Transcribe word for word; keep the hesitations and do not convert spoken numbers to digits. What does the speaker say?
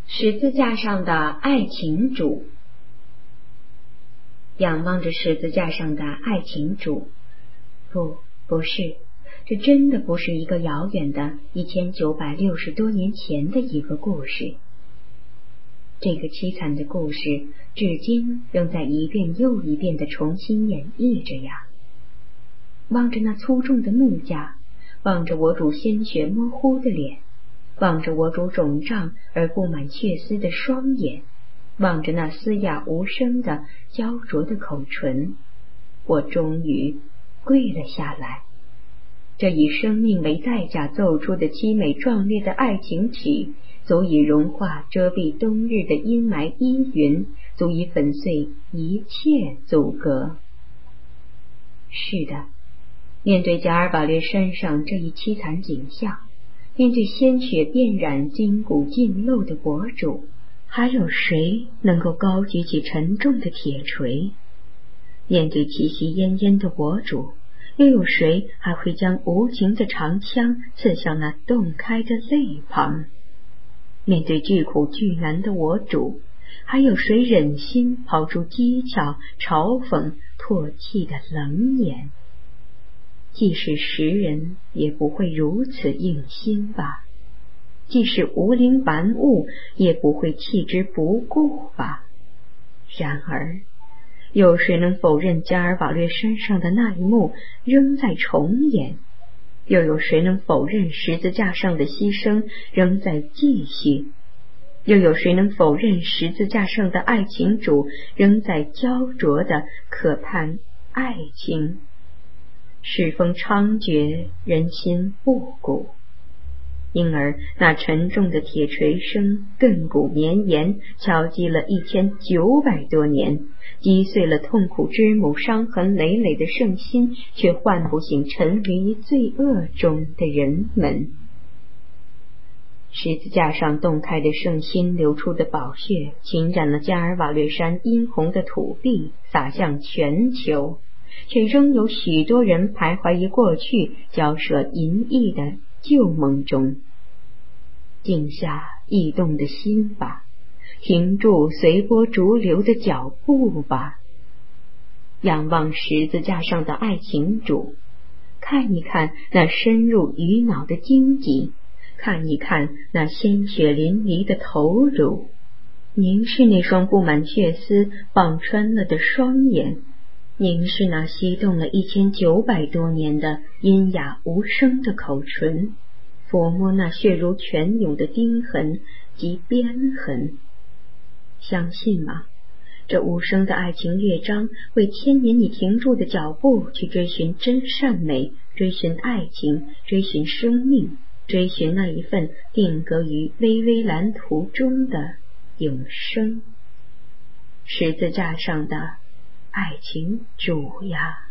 十字架上的爱情主。仰望着十字架上的爱情主，不，不是，这真的不是一个遥远的一千九百六十多年前的一个故事。这个凄惨的故事至今仍在一遍又一遍地重新演绎着呀。望着那粗重的木架，望着我主鲜血模糊的脸，望着我主肿胀而布满血丝的双眼，望着那嘶哑无声的焦灼的口唇，我终于跪了下来。这以生命为代价奏出的凄美壮烈的爱情曲，足以融化遮蔽冬日的阴霾阴云，足以粉碎一切阻隔。是的，面对加尔瓦略山上这一凄惨景象，面对鲜血遍染筋骨尽露的国主，还有谁能够高举起沉重的铁锤？面对气息奄奄的国主，又有谁还会将无情的长枪刺向那洞开的肋旁？面对巨苦巨难的我主，还有谁忍心抛出讥诮、嘲讽、唾弃的冷眼？即使时人也不会如此硬心吧，即使无灵玩物也不会弃之不顾吧。然而有谁能否认加尔瓦略山上的那一幕仍在重演？又有谁能否认十字架上的牺牲仍在继续？又有谁能否认十字架上的爱情主仍在焦灼地渴盼爱情？世风猖獗，人心不古，因而那沉重的铁锤声亘古绵延，敲击了一千九百多年，击碎了痛苦之母伤痕累累的圣心，却唤不醒沉迷于罪恶中的人们。十字架上洞开的圣心流出的宝血，浸染了加尔瓦略山殷红的土地，洒向全球，却仍有许多人徘徊于过去交涉淫逸的旧梦中。静下异动的心吧，停住随波逐流的脚步吧，仰望十字架上的爱情主，看一看那深入鱼脑的荆棘，看一看那鲜血淋漓的头颅，凝视那双布满血丝傍穿了的双眼，凝视那吸动了一千九百多年的阴哑无声的口唇，抚摸那血如泉涌的钉痕及鞭痕。相信吗？这无声的爱情乐章会牵引你停住的脚步，去追寻真善美，追寻爱情，追寻生命，追寻那一份定格于巍巍蓝图中的永生。十字架上的爱情主呀！